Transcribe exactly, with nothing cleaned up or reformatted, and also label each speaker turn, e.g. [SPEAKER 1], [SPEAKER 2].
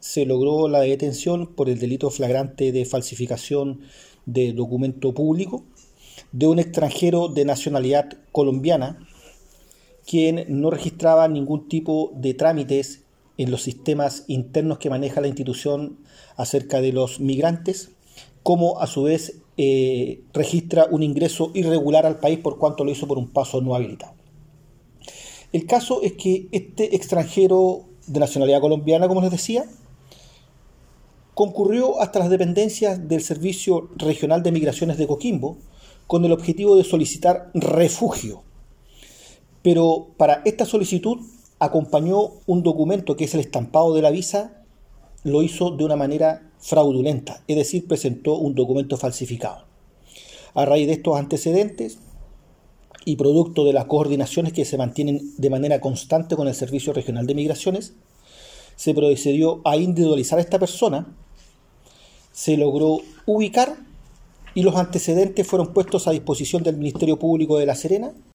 [SPEAKER 1] se logró la detención por el delito flagrante de falsificación de documento público de un extranjero de nacionalidad colombiana, quien no registraba ningún tipo de trámites en los sistemas internos que maneja la institución acerca de los migrantes, como a su vez eh, registra un ingreso irregular al país por cuanto lo hizo por un paso no habilitado. El caso es que este extranjero de nacionalidad colombiana, como les decía, concurrió hasta las dependencias del Servicio Regional de Migraciones de Coquimbo con el objetivo de solicitar refugio. Pero para esta solicitud acompañó un documento que es el estampado de la visa, lo hizo de una manera fraudulenta, es decir, presentó un documento falsificado. A raíz de estos antecedentes y producto de las coordinaciones que se mantienen de manera constante con el Servicio Regional de Migraciones, se procedió a individualizar a esta persona, se logró ubicar y los antecedentes fueron puestos a disposición del Ministerio Público de La Serena,